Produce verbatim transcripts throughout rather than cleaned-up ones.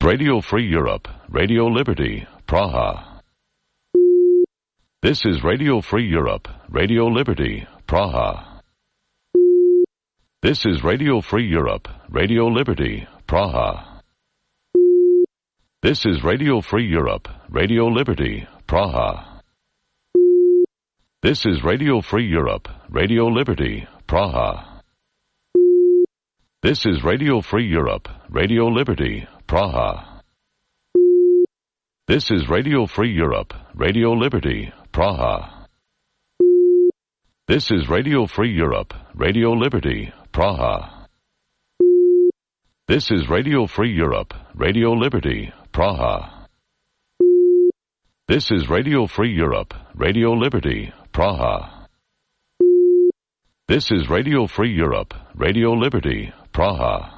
Radio Free Europe, Radio Liberty, Praha. This is Radio Free Europe, Radio Liberty, Praha. This is Radio Free Europe, Radio Liberty, Praha. This is Radio Free Europe, Radio Liberty, Praha. This is Radio Free Europe, Radio Liberty, Praha. This is Radio Free Europe, Radio Liberty, Praha. This is Radio Free Europe, Radio Liberty, Praha. This is Radio Free Europe, Radio Liberty, Praha. This is Radio Free Europe, Radio Liberty, Praha. This is Radio Free Europe, Radio Liberty, Praha. This is Radio Free Europe, Radio Liberty, Praha.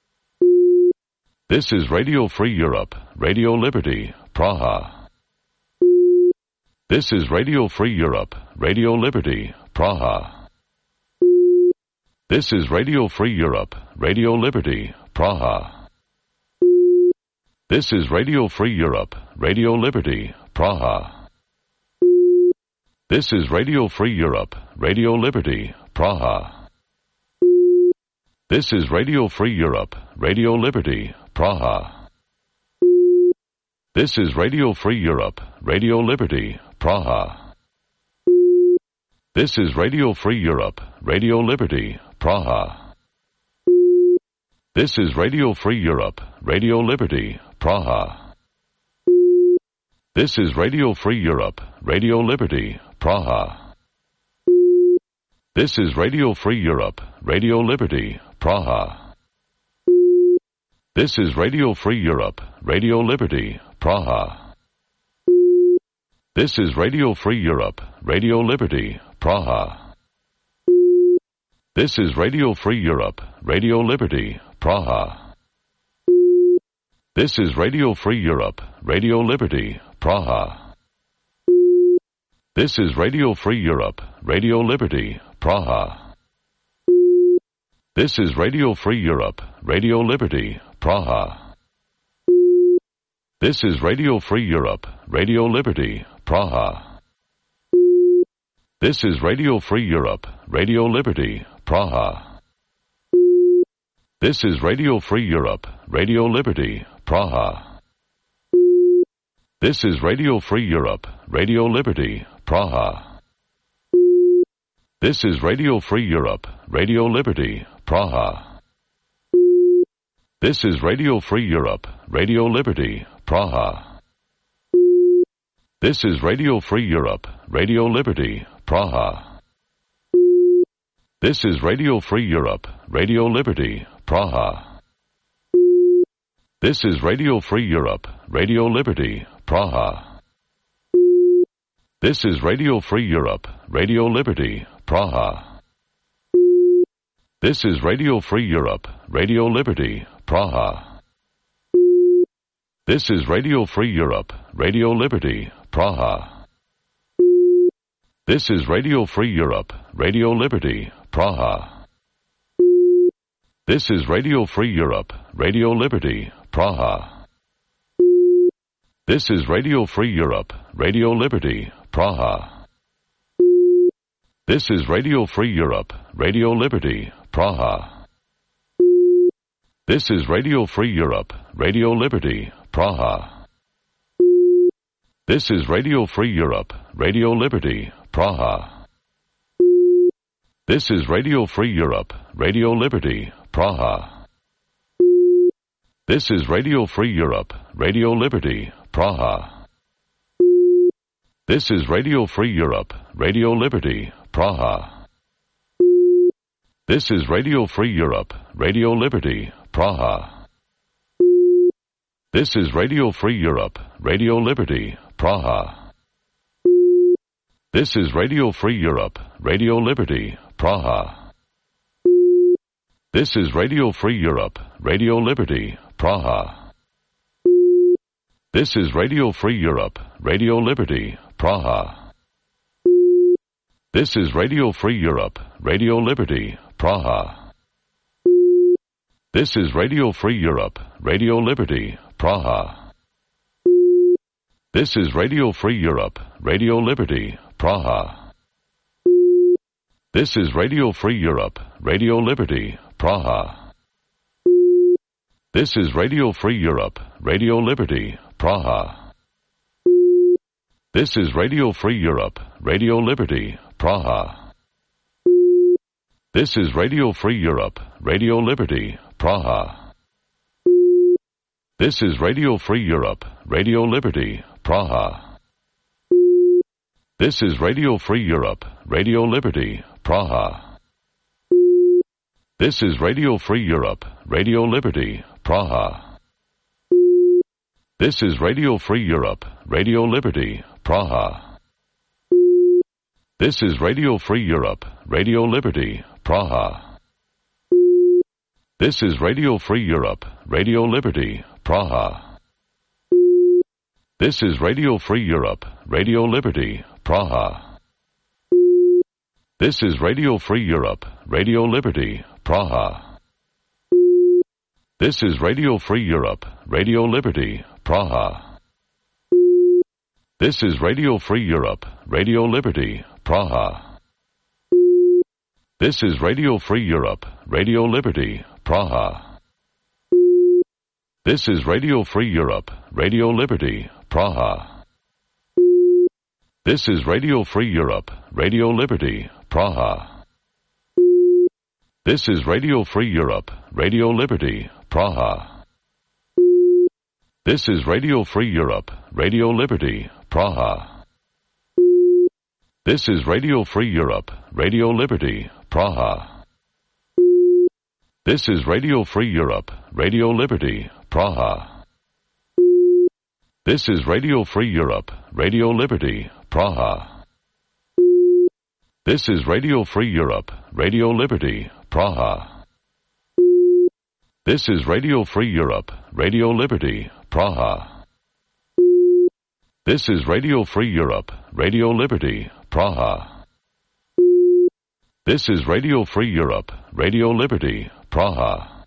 This is Radio Free Europe, Radio Liberty, Praha. This is Radio Free Europe, Radio Liberty, Praha. This is Radio Free Europe, Radio Liberty, Praha. This is Radio Free Europe, Radio Liberty, Praha. This is Radio Free Europe, Radio Liberty, Praha. This is Radio Free Europe, Radio Liberty, Praha. This is Radio Free Europe, Radio Liberty, Praha. This is Radio Free Europe, Radio Liberty, Praha. This is Radio Free Europe, Radio Liberty, Praha. This is Radio Free Europe, Radio Liberty, Praha. This is Radio Free Europe, Radio Liberty, Praha. This is Radio Free Europe, Radio Liberty, Praha. This is Radio Free Europe, Radio Liberty, Praha. This is Radio Free Europe, Radio Liberty, Praha. This is Radio Free Europe, Radio Liberty, Praha. This is Radio Free Europe, Radio Liberty, Praha. This is Radio Free Europe, Radio Liberty, Praha. This is Radio Free Europe, Radio Liberty, Praha. This is Radio Free Europe, Radio Liberty, Praha. This is Radio Free Europe, Radio Liberty, Praha. This is Radio Free Europe, Radio Liberty, Praha. This is Radio Free Europe, Radio Liberty, Praha. This is Radio Free Europe, Radio Liberty, Praha. This is Radio Free Europe, Radio Liberty, Praha. This is Radio Free Europe, Radio Liberty, Praha. This is Radio Free Europe, Radio Liberty, Praha. This is Radio Free Europe, Radio Liberty, Praha. This is Radio Free Europe, Radio Liberty, Praha. This is Radio Free Europe, Radio Liberty, Praha. This is Radio Free Europe, Radio Liberty, Praha. This is Radio Free Europe, Radio Liberty, Praha. This is Radio Free Europe, Radio Liberty, Praha. This is Radio Free Europe, Radio Liberty, Praha. This is Radio Free Europe, Radio Liberty, Praha. This is Radio Free Europe, Radio Liberty, Praha. This is Radio Free Europe, Radio Liberty, Praha. This is Radio Free Europe, Radio Liberty, Praha. This is Radio Free Europe, Radio Liberty, Praha. This is Radio Free Europe, Radio Liberty, Praha. This is Radio Free Europe, Radio Liberty, Praha. This is Radio Free Europe, Radio Liberty, Praha. This is Radio Free Europe, Radio Liberty, Praha. This is Radio Free Europe, Radio Liberty, Praha. This is Radio Free Europe, Radio Liberty, Praha. This is Radio Free Europe, Radio Liberty, Praha. This is Radio Free Europe, Radio Liberty, Praha. This is Radio Free Europe, Radio Liberty, Praha. This is Radio Free Europe, Radio Liberty, Praha. This is Radio Free Europe, Radio Liberty, Praha. This is Radio Free Europe, Radio Liberty, Praha. This is Radio Free Europe, Radio Liberty, Praha. This is Radio Free Europe, Radio Liberty, Praha. This is Radio Free Europe, Radio Liberty, Praha. This is Radio Free Europe, Radio Liberty, Praha. This is Radio Free Europe, Radio Liberty, Praha. This is Radio Free Europe, Radio Liberty, Praha. This is Radio Free Europe, Radio Liberty, Praha. This is Radio Free Europe, Radio Liberty, Praha. This is Radio Free Europe, Radio Liberty, Praha. This is Radio Free Europe, Radio Liberty, Praha. This is Radio Free Europe, Radio Liberty, Praha. This is Radio Free Europe, Radio Liberty, Praha. This is Radio Free Europe, Radio Liberty, Praha. This is Radio Free Europe, Radio Liberty, Praha. This is Radio Free Europe, Radio Liberty, Praha. This is Radio Free Europe, Radio Liberty, Praha. This is Radio Free Europe, Radio Liberty, Praha. This is Radio Free Europe, Radio Liberty, Praha. This is Radio Free Europe, Radio Liberty, Praha. This is Radio Free Europe, Radio Liberty, Praha. This is Radio Free Europe, Radio Liberty, Praha. This is Radio Free Europe, Radio Liberty, Praha.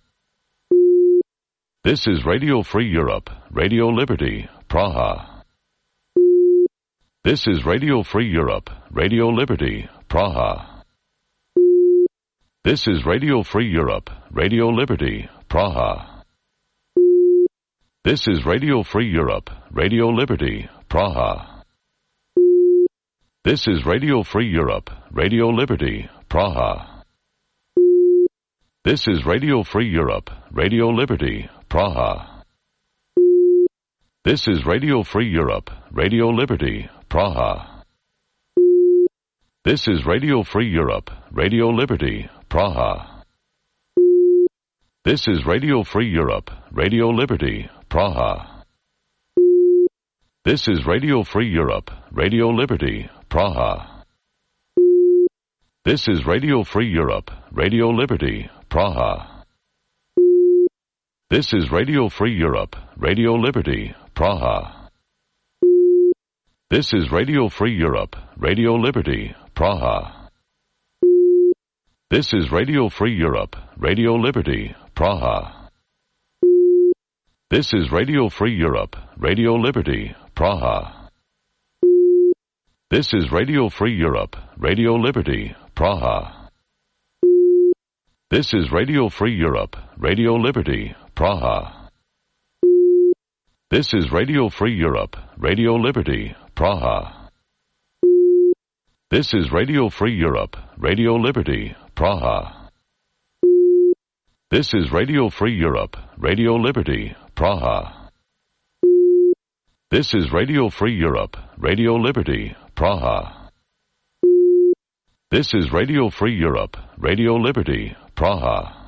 This is Radio Free Europe, Radio Liberty, Praha. This is Radio Free Europe, Radio Liberty, Praha. This is Radio Free Europe, Radio Liberty, Praha. This is Radio Free Europe, Radio Liberty, Praha. This is Radio Free Europe, Radio Liberty, Praha. This is Radio Free Europe, Radio Liberty, Praha. This is Radio Free Europe, Radio Liberty, Praha. This is Radio Free Europe, Radio Liberty, Praha. This is Radio Free Europe, Radio Liberty, Praha. This is Radio Free Europe, Radio Liberty, Praha. This is Radio Free Europe, Radio Liberty, Praha. This is Radio Free Europe, Radio Liberty, Praha. This is Radio Free Europe, Radio Liberty, Praha. This is Radio Free Europe, Radio Liberty, Praha. This is Radio Free Europe, Radio Liberty, Praha. This is Radio Free Europe, Radio Liberty, Praha. This is Radio Free Europe, Radio Liberty, Praha. This is Radio Free Europe, Radio Liberty, Praha. This is Radio Free Europe, Radio Liberty, Praha. This is Radio Free Europe, Radio Liberty, Praha. This is Radio Free Europe, Radio Liberty, Praha. This is Radio Free Europe, Radio Liberty, Praha.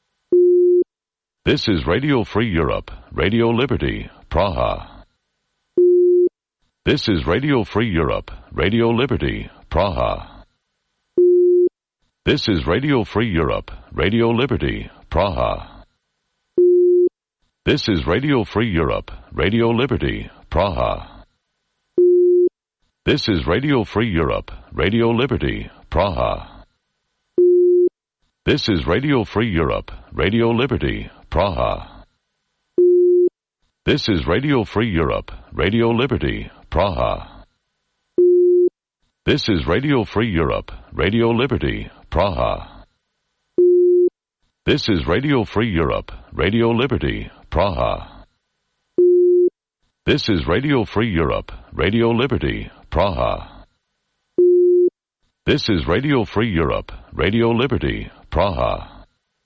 This is Radio Free Europe, Radio Liberty, Praha. This is Radio Free Europe, Radio Liberty, Praha. This is Radio Free Europe, Radio Liberty, Praha. This is Radio Free Europe, Radio Liberty, Praha. This is Radio Free Europe, Radio Liberty, Praha. This is Radio Free Europe, Radio Liberty, Praha. This is Radio Free Europe, Radio Liberty, Praha. This is Radio Free Europe, Radio Liberty, Praha. This is Radio Free Europe, Radio Liberty, Praha. This is Radio Free Europe, Radio Liberty, Praha. This is Radio Free Europe, Radio Liberty, Praha.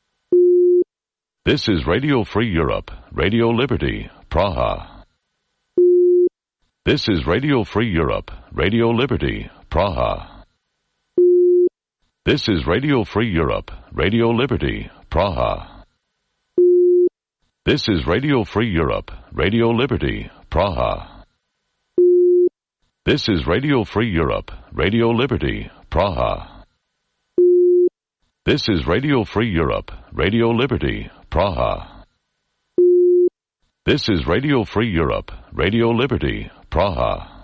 This is Radio Free Europe, Radio Liberty, Praha. This is Radio Free Europe, Radio Liberty, Praha. This is Radio Free Europe, Radio Liberty, Praha. This is Radio Free Europe, Radio Liberty, Praha. This is Radio Free Europe, Radio Liberty, Praha. This is Radio Free Europe, Radio Liberty, Praha. This is Radio Free Europe, Radio Liberty, Praha.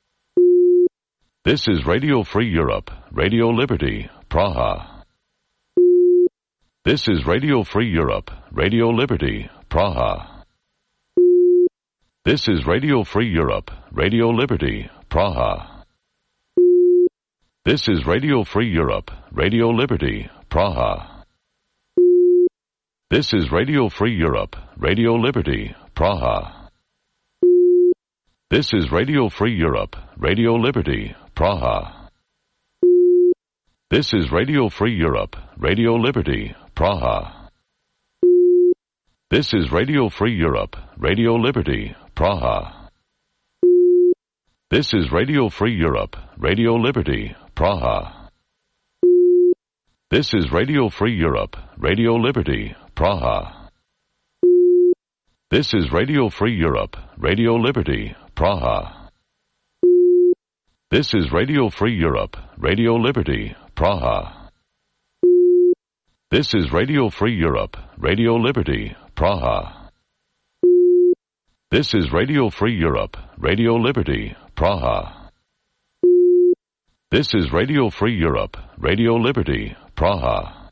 This is Radio Free Europe, Radio Liberty, Praha. This is Radio Free Europe, Radio Liberty, Praha. This is Radio Free Europe, Radio Liberty, Praha. This is Radio Free Europe, Radio Liberty, Praha. This is Radio Free Europe, Radio Liberty, Praha. This is Radio Free Europe, Radio Liberty, Praha. This is Radio Free Europe, Radio Liberty, Praha. This is Radio Free Europe, Radio Liberty, Praha. This is Radio Free Europe, Radio Liberty, Praha. This is Radio Free Europe, Radio Liberty, Praha. This is Radio Free Europe, Radio Liberty, Praha. This is Radio Free Europe, Radio Liberty, Praha. This is Radio Free Europe, Radio Liberty, Praha. This is Radio Free Europe, Radio Liberty, Praha. This is Radio Free Europe, Radio Liberty, Praha.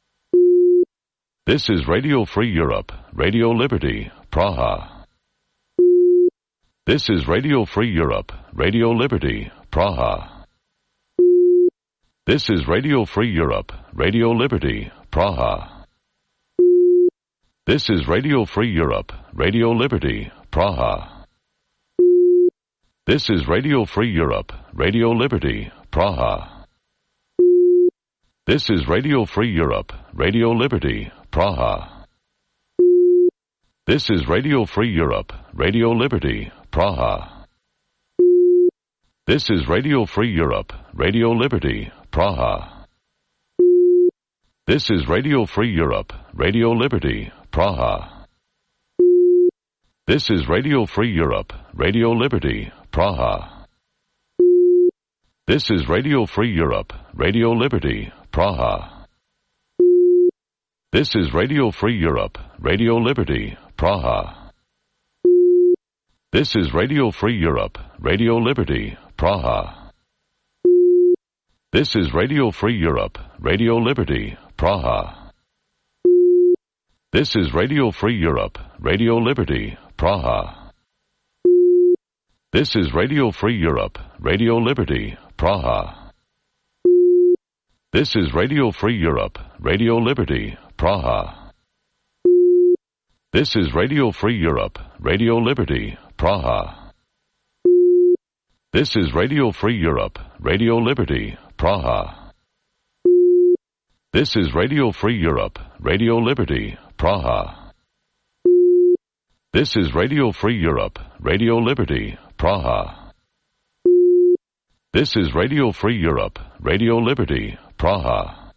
This is Radio Free Europe, Radio Liberty, Praha. This is Radio Free Europe, Radio Liberty, Praha. This is Radio Free Europe, Radio Liberty, Praha. This is Radio Free Europe, Radio Liberty, Praha. This is Radio Free Europe, Radio Liberty, Praha. This is Radio Free Europe, Radio Liberty, Praha. This is Radio Free Europe, Radio Liberty, Praha. This is Radio Free Europe, Radio Liberty, Praha. This is Radio Free Europe, Radio Liberty, Praha. This is Radio Free Europe, Radio Liberty, Praha. This is Radio Free Europe, Radio Liberty, Praha. This is Radio Free Europe, Radio Liberty, Praha. This is Radio Free Europe, Radio Liberty, Praha. This is Radio Free Europe, Radio Liberty, Praha. This is Radio Free Europe, Radio Liberty, Praha. This is Radio Free Europe, Radio Liberty, Praha. This is Radio Free Europe, Radio Liberty, Praha. This is Radio Free Europe, Radio Liberty, Praha. This is Radio Free Europe, Radio Liberty, Praha. This is Radio Free Europe, Radio Liberty, Praha. This is Radio Free Europe, Radio Liberty, Praha. This is Radio Free Europe, Radio Liberty, Praha.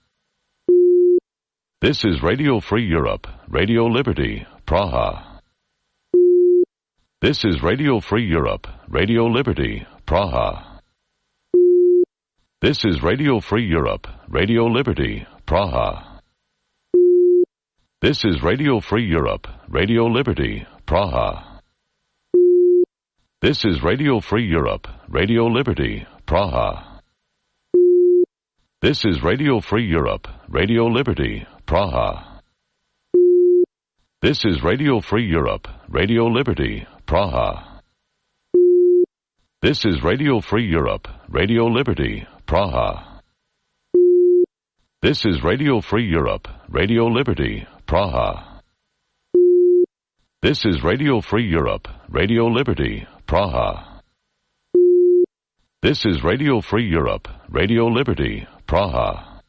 This is Radio Free Europe, Radio Liberty, Praha. This is Radio Free Europe, Radio Liberty, Praha. This is Radio Free Europe, Radio Liberty, Praha. This is Radio Free Europe, Radio Liberty, Praha. This is Radio Free Europe, Radio Liberty, Praha. This is Radio Free Europe, Radio Liberty, Praha. This is Radio Free Europe, Radio Liberty, Praha. This is Radio Free Europe, Radio Liberty, Praha. This is Radio Free Europe, Radio Liberty, Praha. This is Radio Free Europe, Radio Liberty, Praha. This is Radio Free Europe, Radio Liberty, Praha.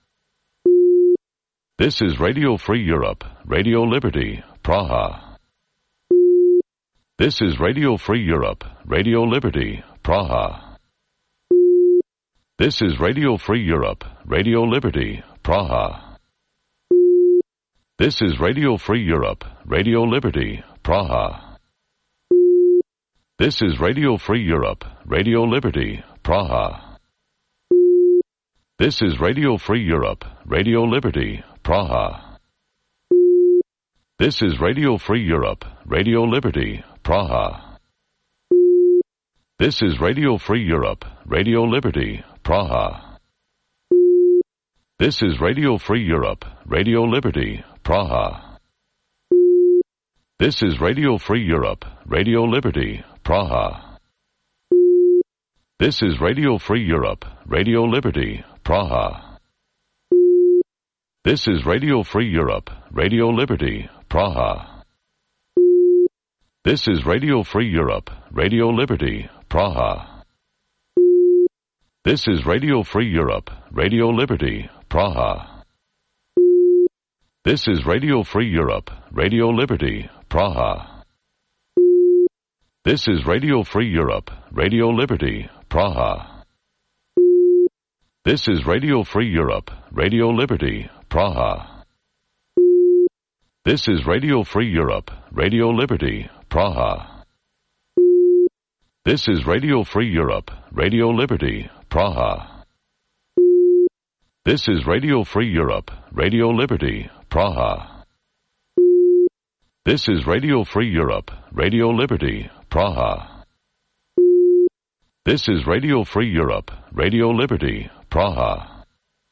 This is Radio Free Europe, Radio Liberty, Praha. This is Radio Free Europe, Radio Liberty, Praha. This is Radio Free Europe, Radio Liberty, Praha. This is Radio Free Europe, Radio Liberty, Praha. This is Radio Free Europe, Radio Liberty, Praha. This is Radio Free Europe, Radio Liberty, Praha. This is Radio Free Europe, Radio Liberty, Praha. This is Radio Free Europe, Radio Liberty, Praha. This is Radio Free Europe, Radio Liberty, Praha. This is Radio Free Europe, Radio Liberty, Praha. This is Radio Free Europe, Radio Liberty, Praha. This is Radio Free Europe, Radio Liberty, Praha. This is Radio Free Europe, Radio Liberty, Praha. This is Radio Free Europe, Radio Liberty, Praha. This is Radio Free Europe, Radio Liberty, Praha. This is Radio Free Europe, Radio Liberty, Praha. This is Radio Free Europe, Radio Liberty, Praha. This is Radio Free Europe, Radio Liberty, Praha. This is Radio Free Europe, Radio Liberty, Praha. This is Radio Free Europe, Radio Liberty, Praha. This is Radio Free Europe, Radio Liberty, Praha. This is Radio Free Europe, Radio Liberty, Praha.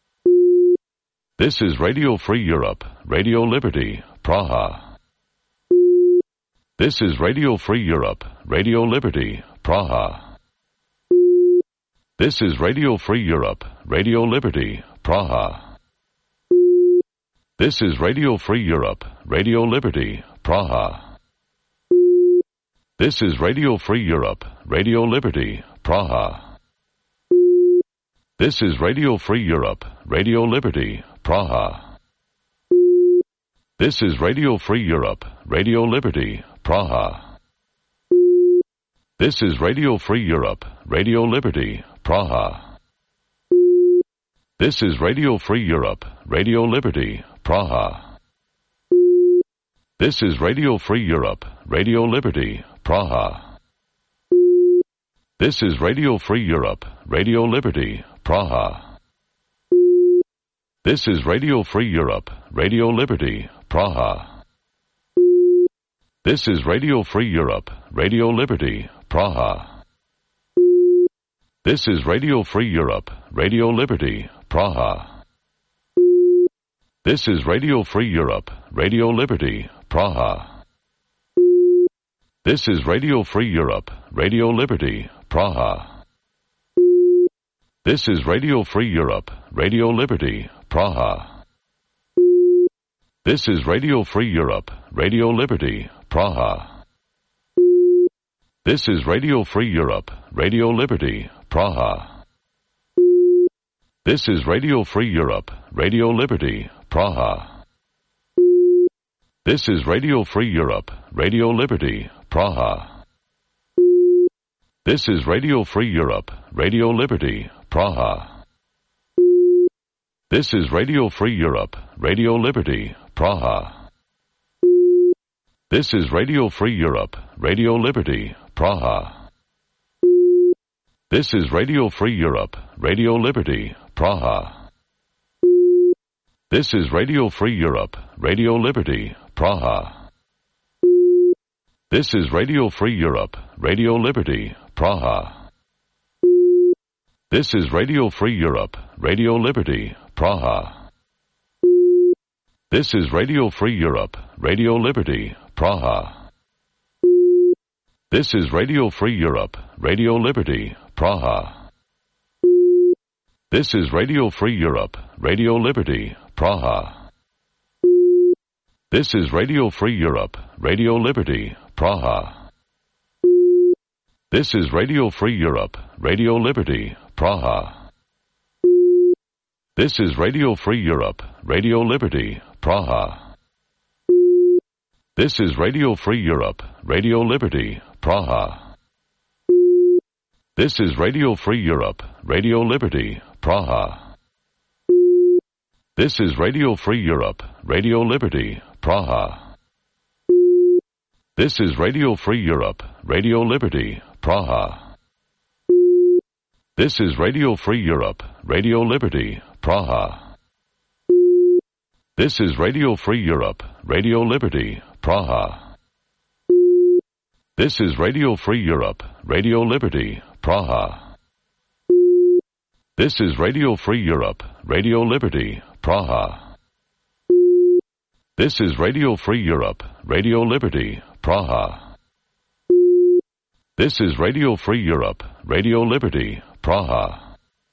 This is Radio Free Europe, Radio Liberty, Praha. This is Radio Free Europe, Radio Liberty, Praha. This is Radio Free Europe, Radio Liberty, Praha. This is Radio Free Europe, Radio Liberty, Praha. This is Radio Free Europe, Radio Liberty, Praha. This is Radio Free Europe, Radio Liberty, Praha. This is Radio Free Europe, Radio Liberty, Praha. This is Radio Free Europe, Radio Liberty, Praha. This is Radio Free Europe, Radio Liberty, Praha. This is Radio Free Europe, Radio Liberty, Praha. This is Radio Free Europe, Radio Liberty, Praha. This is Radio Free Europe, Radio Liberty, Praha. This is Radio Free Europe, Radio Liberty, Praha. This is Radio Free Europe, Radio Liberty, Praha. This is Radio Free Europe, Radio Liberty, Praha. This is Radio Free Europe, Radio Liberty, Praha. This is Radio Free Europe, Radio Liberty, Praha. This is Radio Free Europe, Radio Liberty, Praha. This is Radio Free Europe, Radio Liberty, Praha. This is Radio Free Europe, Radio Liberty, Praha. This is Radio Free Europe, Radio Liberty, Praha. This is Radio Free Europe, Radio Liberty, Praha. This is Radio Free Europe, Radio Liberty, Praha. This is Radio Free Europe, Radio Liberty, Praha. This is Radio Free Europe, Radio Liberty, Praha. This is Radio Free Europe, Radio Liberty, Praha. This is Radio Free Europe, Radio Liberty, Praha. This is Radio Free Europe, Radio Liberty, Praha. This is Radio Free Europe, Radio Liberty, Praha. This is Radio Free Europe, Radio Liberty, Praha. This is Radio Free Europe, Radio Liberty, Praha. This is Radio Free Europe, Radio Liberty, Praha. This is Radio Free Europe, Radio Liberty, Praha. This is Radio Free Europe, Radio Liberty, Praha. This is Radio Free Europe, Radio Liberty, Praha. This is Radio Free Europe, Radio Liberty, Praha. This is Radio Free Europe, Radio Liberty, Praha. This is Radio Free Europe, Radio Liberty, Praha. This is Radio Free Europe, Radio Liberty, Praha. This is Radio Free Europe, Radio Liberty, Praha. This is Radio Free Europe, Radio Liberty, Praha. This is Radio Free Europe, Radio Liberty, Praha. This is Radio Free Europe, Radio Liberty, Praha. This is Radio Free Europe, Radio Liberty, Praha.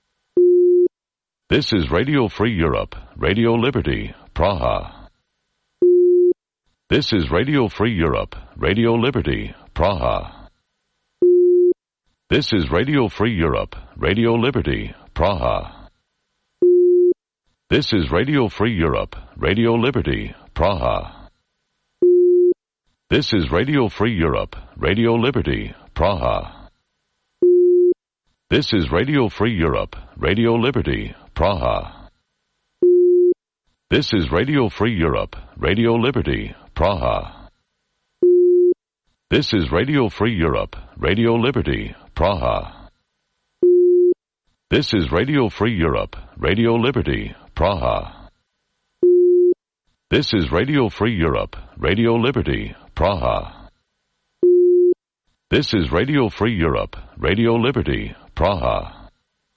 This is Radio Free Europe, Radio Liberty, Praha. This is Radio Free Europe, Radio Liberty, Praha. This is Radio Free Europe, Radio Liberty, Praha. This is Radio Free Europe, Radio Liberty, Praha. This is Radio Free Europe, Radio Liberty, Praha. This is Radio Free Europe, Radio Liberty, Praha. This is Radio Free Europe, Radio Liberty, Praha. This is Radio Free Europe, Radio Liberty, Praha. This is Radio Free Europe, Radio Liberty, Praha. This is Radio Free Europe, Radio Liberty, Praha. This is Radio Free Europe, Radio Liberty, Praha.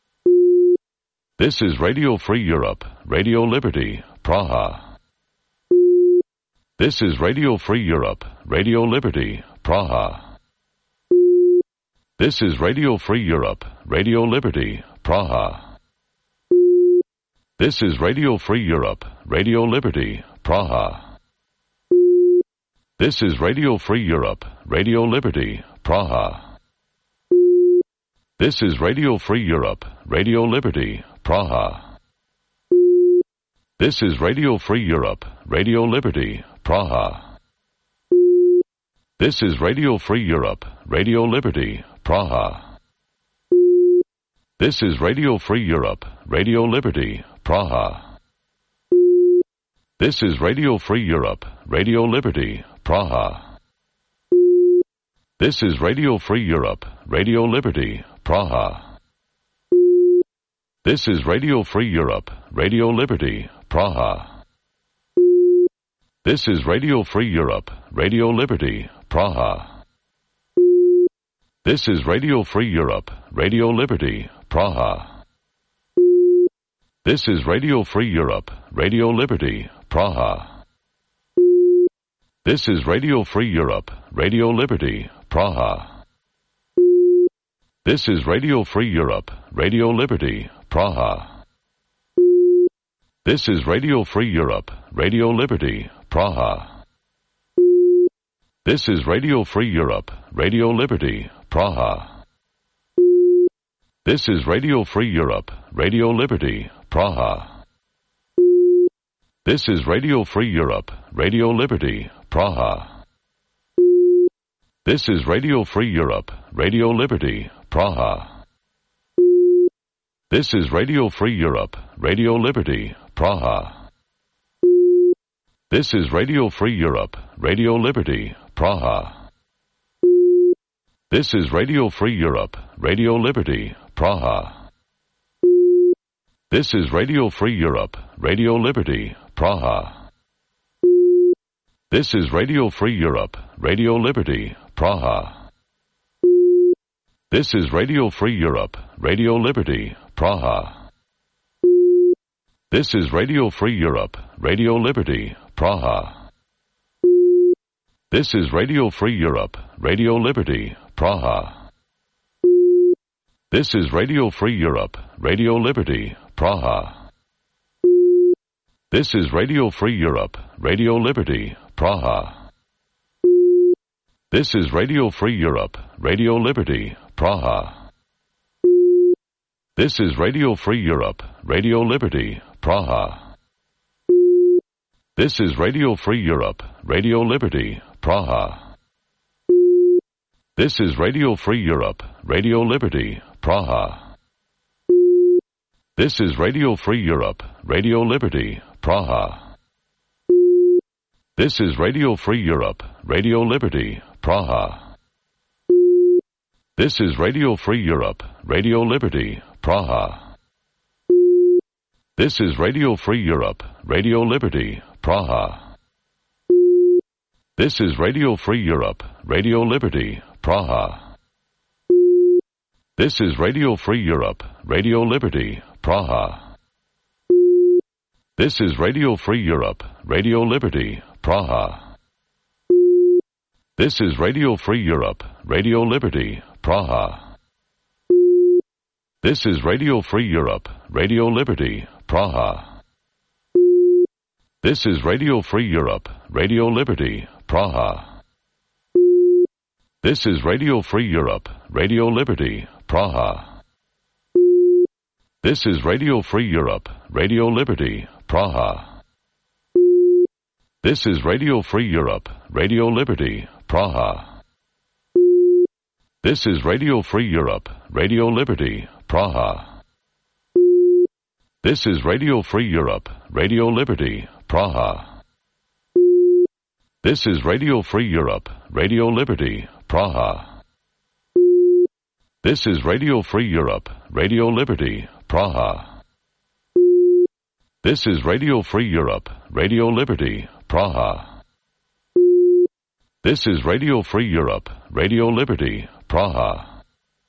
This is Radio Free Europe, Radio Liberty, Praha. This is Radio Free Europe, Radio Liberty, Praha. This is Radio Free Europe, Radio Liberty, Praha. This is Radio Free Europe, Radio Liberty, Praha. This is Radio Free Europe, Radio Liberty, Praha. This is Radio Free Europe, Radio Liberty, Praha. This is Radio Free Europe, Radio Liberty, Praha. This is Radio Free Europe, Radio Liberty, Praha. This is Radio Free Europe, Radio Liberty, Praha. This is Radio Free Europe, Radio Liberty, Praha. This is Radio Free Europe, Radio Liberty, Praha. This is Radio Free Europe, Radio Liberty, Praha. This is Radio Free Europe, Radio Liberty, Praha. This is Radio Free Europe, Radio Liberty, Praha. This is Radio Free Europe, Radio Liberty, Praha. This is Radio Free Europe, Radio Liberty, Praha. This is Radio Free Europe, Radio Liberty, Praha. This is Radio Free Europe, Radio Liberty, Praha. This is Radio Free Europe, Radio Liberty, Praha. This is Radio Free Europe, Radio Liberty, Praha. This is Radio Free Europe, Radio Liberty, Praha. This is Radio Free Europe, Radio Liberty, Praha. This is Radio Free Europe, Radio Liberty, Praha. This is Radio Free Europe, Radio Liberty, Praha. This is Radio Free Europe, Radio Liberty, Praha. This is Radio Free Europe, Radio Liberty, Praha. This is Radio Free Europe, Radio Liberty, Praha. This is Radio Free Europe, Radio Liberty, Praha. This is Radio Free Europe, Radio Liberty, Praha. This is Radio Free Europe, Radio Liberty, Praha. This is Radio Free Europe, Radio Liberty, Praha. This is Radio Free Europe, Radio Liberty, Praha. This is Radio Free Europe, Radio Liberty, Praha. This is Radio Free Europe, Radio Liberty, Praha. This is Radio Free Europe, Radio Liberty, Praha. This is Radio Free Europe, Radio Liberty, Praha. This is Radio Free Europe, Radio Liberty, Praha. This is Radio Free Europe, Radio Liberty, Praha. This is Radio Free Europe, Radio Liberty, Praha. This is Radio Free Europe, Radio Liberty, Praha. This is Radio Free Europe, Radio Liberty, Praha. This is Radio Free Europe, Radio Liberty, Praha. This is Radio Free Europe, Radio Liberty, Praha. This is Radio Free Europe, Radio Liberty, Praha. This is Radio Free Europe, Radio Liberty, Praha. This is Radio Free Europe, Radio Liberty, Praha. This is Radio Free Europe, Radio Liberty, Praha. This is Radio Free Europe, Radio Liberty, Praha. This is Radio Free Europe, Radio Liberty, Praha. This is Radio Free Europe, Radio Liberty, Praha. This is Radio Free Europe, Radio Liberty, Praha. This is Radio Free Europe, Radio Liberty, Praha. This is Radio Free Europe, Radio Liberty, Praha. This is Radio Free Europe, Radio Liberty, Praha. This is Radio Free Europe, Radio Liberty, Praha.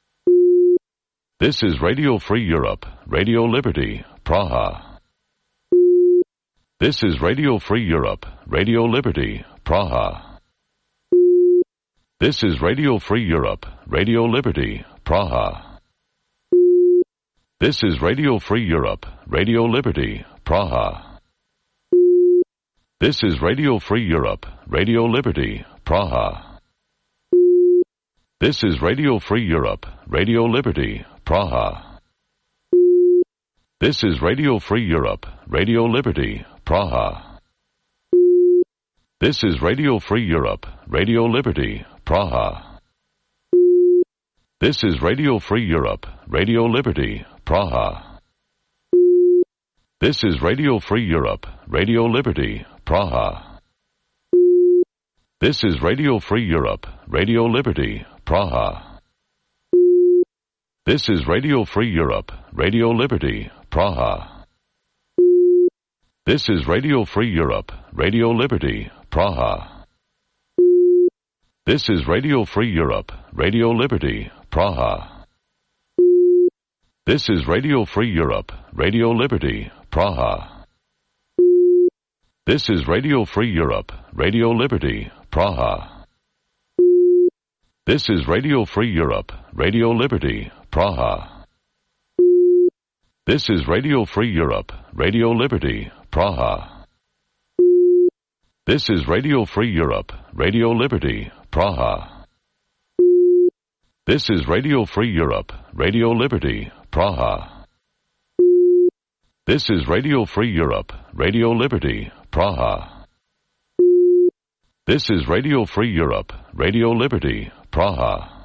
This is Radio Free Europe, Radio Liberty, Praha. This is Radio Free Europe, Radio Liberty, Praha. This is Radio Free Europe, Radio Liberty, Praha. This is Radio Free Europe, Radio Liberty, Praha. This is Radio Free Europe, Radio Liberty, Praha. This is Radio Free Europe, Radio Liberty, Praha. This is Radio Free Europe, Radio Liberty, Praha. This is Radio Free Europe, Radio Liberty, Praha. This is Radio Free Europe, Radio Liberty, Praha. This is Radio Free Europe, Radio Liberty, Praha. This is Radio Free Europe, Radio Liberty, Praha. This is Radio Free Europe, Radio Liberty, Praha. This is Radio Free Europe, Radio Liberty, Praha. This is Radio Free Europe, Radio Liberty, Praha. This is Radio Free Europe, Radio Liberty, Praha. This is Radio Free Europe, Radio Liberty, Praha. This is Radio Free Europe, Radio Liberty, Praha. This is Radio Free Europe, Radio Liberty, Praha. This is Radio Free Europe, Radio Liberty, Praha. This is Radio Free Europe, Radio Liberty, Praha. This is Radio Free Europe, Radio Liberty, Praha. This is Radio Free Europe, Radio Liberty, Praha.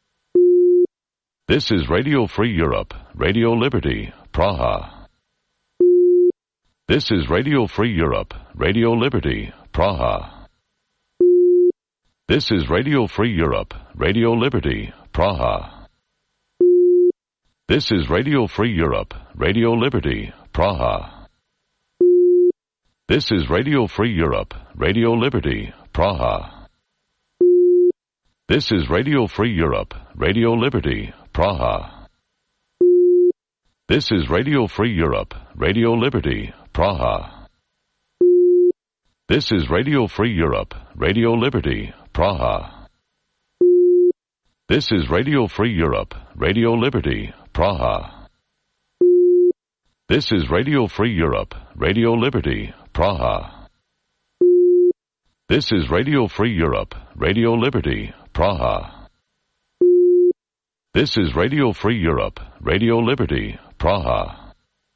This is Radio Free Europe, Radio Liberty, Praha. This is Radio Free Europe, Radio Liberty, Praha. This is Radio Free Europe, Radio Liberty, Praha. This is Radio Free Europe, Radio Liberty, Praha. This is Radio Free Europe, Radio Liberty, Praha. This is Radio Free Europe, Radio Liberty, Praha. This is Radio Free Europe, Radio Liberty, Praha. This is Radio Free Europe, Radio Liberty, Praha. This is Radio Free Europe, Radio Liberty, Praha. This is Radio Free Europe, Radio Liberty, Praha. This is Radio Free Europe, Radio Liberty, Praha. This is Radio Free Europe, Radio Liberty, Praha.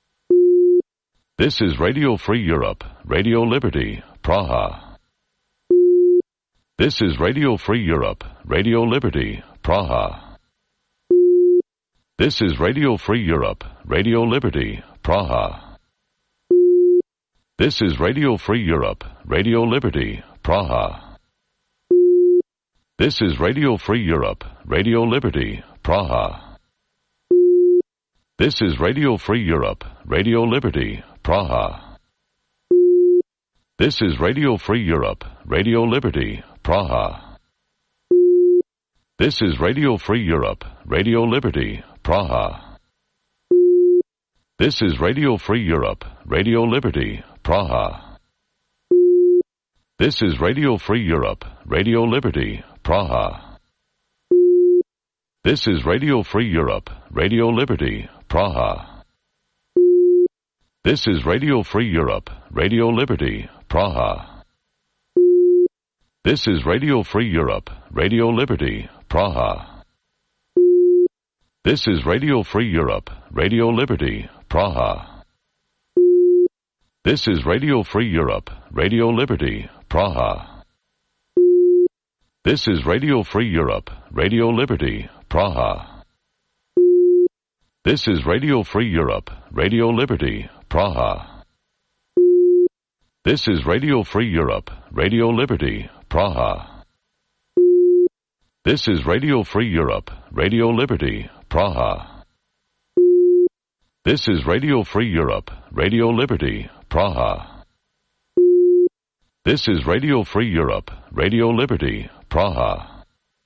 This is Radio Free Europe, Radio Liberty, Praha. This is Radio Free Europe, Radio Liberty, Praha. This is Radio Free Europe, Radio Liberty, Praha. This is Radio Free Europe, Radio Liberty, Praha. This is Radio Free Europe, Radio Liberty, Praha. This is Radio Free Europe, Radio Liberty, Praha. This is Radio Free Europe, Radio Liberty, Praha. This is Radio Free Europe, Radio Liberty, Praha. This is Radio Free Europe, Radio Liberty, Praha. This is Radio Free Europe, Radio Liberty, Praha. This is Radio Free Europe, Radio Liberty, Praha. This is Radio Free Europe, Radio Liberty, Praha. This is Radio Free Europe, Radio Liberty, Praha. This is Radio Free Europe, Radio Liberty, Praha. This is Radio Free Europe, Radio Liberty, Praha. This is Radio Free Europe, Radio Liberty, Praha. This is Radio Free Europe, Radio Liberty, Praha. This is Radio Free Europe, Radio Liberty, Praha. This is Radio Free Europe, Radio Liberty, Praha. This is Radio Free Europe, Radio Liberty, Praha. This is Radio Free Europe, Radio Liberty, Praha.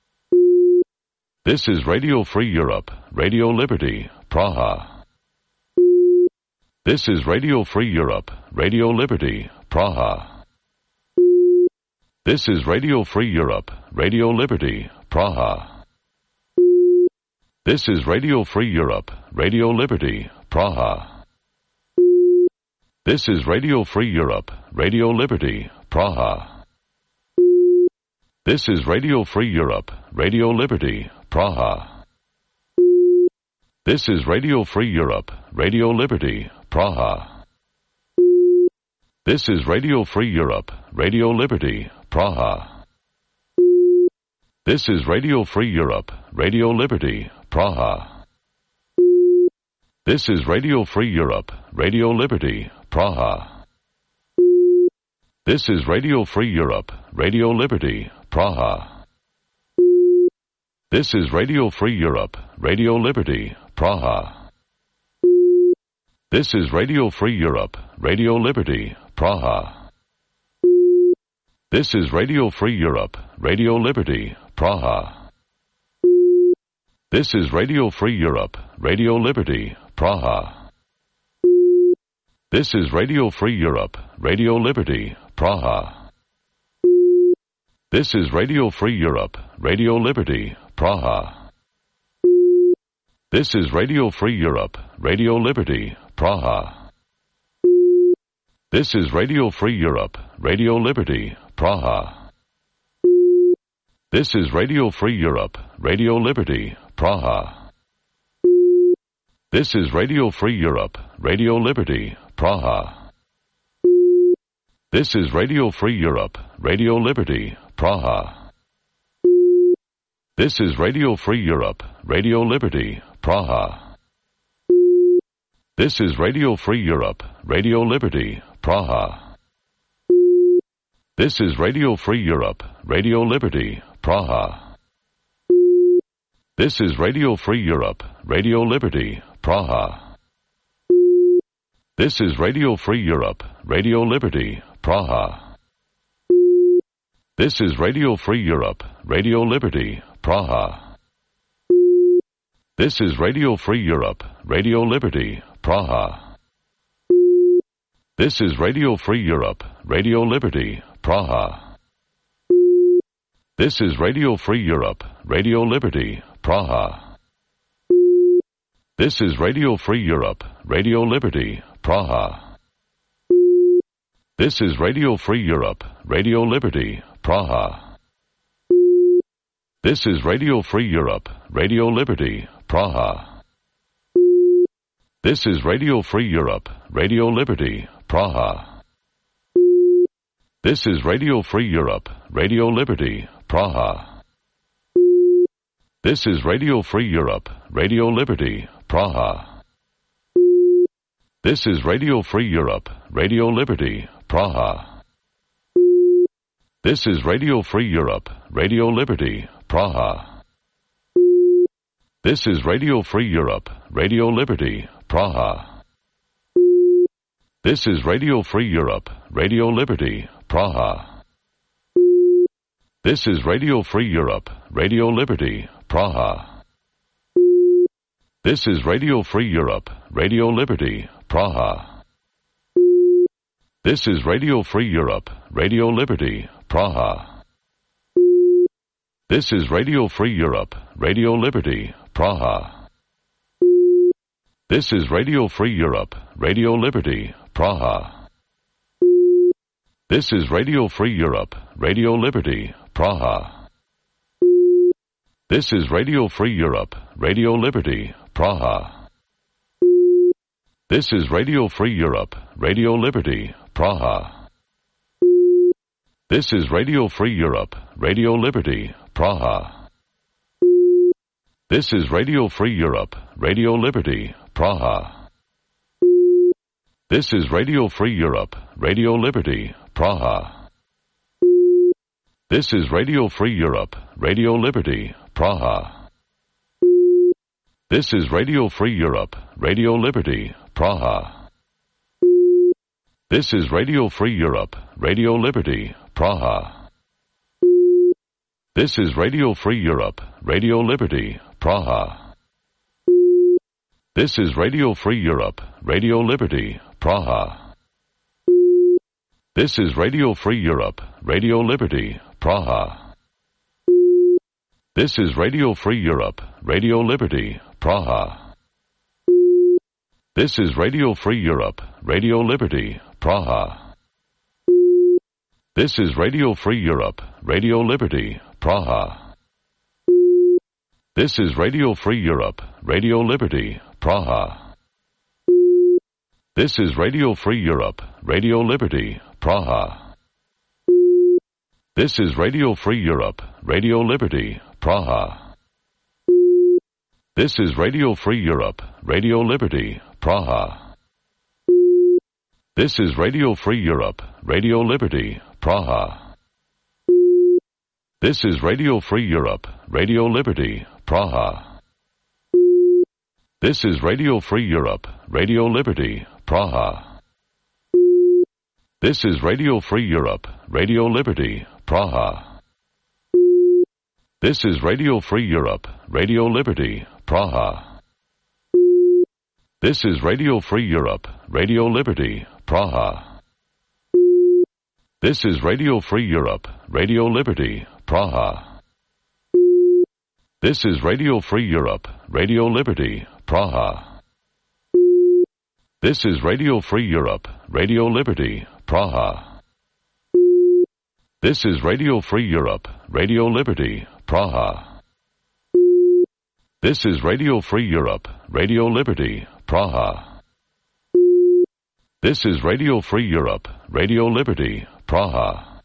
This is Radio Free Europe, Radio Liberty, Praha. This is Radio Free Europe, Radio Liberty, Praha. This is Radio Free Europe, Radio Liberty, Praha. This is Radio Free Europe, Radio Liberty, Praha. This is Radio Free Europe, Radio Liberty, Praha. This is Radio Free Europe, Radio Liberty, Praha. This is Radio Free Europe, Radio Liberty, Praha. This is Radio Free Europe, Radio Liberty, Praha. This is Radio Free Europe, Radio Liberty, Praha. This is Radio Free Europe, Radio Liberty, Praha. This is Radio Free Europe, Radio Liberty, Praha. This is Radio Free Europe, Radio Liberty, Praha. This is Radio Free Europe, Radio Liberty, Praha. This is Radio Free Europe, Radio Liberty, Praha. This is Radio Free Europe, Radio Liberty, Praha. This is Radio Free Europe, Radio Liberty, Praha. This is Radio Free Europe, Radio Liberty, Praha. This is Radio Free Europe, Radio Liberty, Praha. This is Radio Free Europe, Radio Liberty, Praha. This is Radio Free Europe, Radio Liberty, Praha. This is Radio Free Europe, Radio Liberty, Praha. This is Radio Free Europe, Radio Liberty, Praha. This is Radio Free Europe, Radio Liberty, Praha. This is Radio Free Europe, Radio Liberty, Praha. This is Radio Free Europe, Radio Liberty, Praha. This is Radio Free Europe, Radio Liberty, Praha. This is Radio Free Europe, Radio Liberty, Praha. This is Radio Free Europe, Radio Liberty, Praha. This is Radio Free Europe, Radio Liberty, Praha. This is Radio Free Europe, Radio Liberty, Praha. This is Radio Free Europe, Radio Liberty, Praha. This is Radio Free Europe, Radio Liberty, Praha. This is Radio Free Europe, Radio Liberty, Praha. This is Radio Free Europe, Radio Liberty, Praha. This is Radio Free Europe, Radio Liberty, Praha. This is Radio Free Europe, Radio Liberty, Praha. This is Radio Free Europe, Radio Liberty, Praha. This is Radio Free Europe, Radio Liberty, Praha. This is Radio Free Europe, Radio Liberty, Praha. This is Radio Free Europe, Radio Liberty, Praha. This is Radio Free Europe, Radio Liberty, Praha. This is Radio Free Europe, Radio Liberty, Praha. This is Radio Free Europe, Radio Liberty, Praha. This is Radio Free Europe, Radio Liberty, Praha. This is Radio Free Europe, Radio Liberty, Praha. This is Radio Free Europe, Radio Liberty, Praha. This is Radio Free Europe, Radio Liberty, Praha. This is Radio Free Europe, Radio Liberty, Praha. This is Radio Free Europe, Radio Liberty, Praha. This is Radio Free Europe, Radio Liberty, Praha. This is Radio Free Europe, Radio Liberty, Praha. This is Radio Free Europe, Radio Liberty, Praha. This is Radio Free Europe, Radio Liberty, Praha. This is Radio Free Europe, Radio Liberty, Praha. This is Radio Free Europe, Radio Liberty, Praha. This is Radio Free Europe, Radio Liberty, Praha. This is Radio Free Europe, Radio Liberty, Praha. This is Radio Free Europe, Radio Liberty, Praha. This is Radio Free Europe, Radio Liberty, Praha. This is Radio Free Europe, Radio Liberty, Praha. This is Radio Free Europe, Radio Liberty, Praha. This is Radio Free Europe, Radio Liberty, Praha. This is Radio Free Europe, Radio Liberty, Praha. This is Radio Free Europe, Radio Liberty, Praha. This is Radio Free Europe, Radio Liberty, Praha. This is Radio Free Europe, Radio Liberty, Praha. This is Radio Free Europe, Radio Liberty, Praha. This is Radio Free Europe, Radio Liberty, Praha. This is Radio Free Europe, Radio Liberty, Praha. This is Radio Free Europe, Radio Liberty, Praha. This is Radio Free Europe, Radio Liberty, Praha. This is Radio Free Europe, Radio Liberty, Praha. This is Radio Free Europe, Radio Liberty, Praha. This is Radio Free Europe, Radio Liberty, Praha. This is Radio Free Europe, Radio Liberty, Praha. This is Radio Free Europe, Radio Liberty, Praha. This is Radio Free Europe, Radio Liberty, Praha.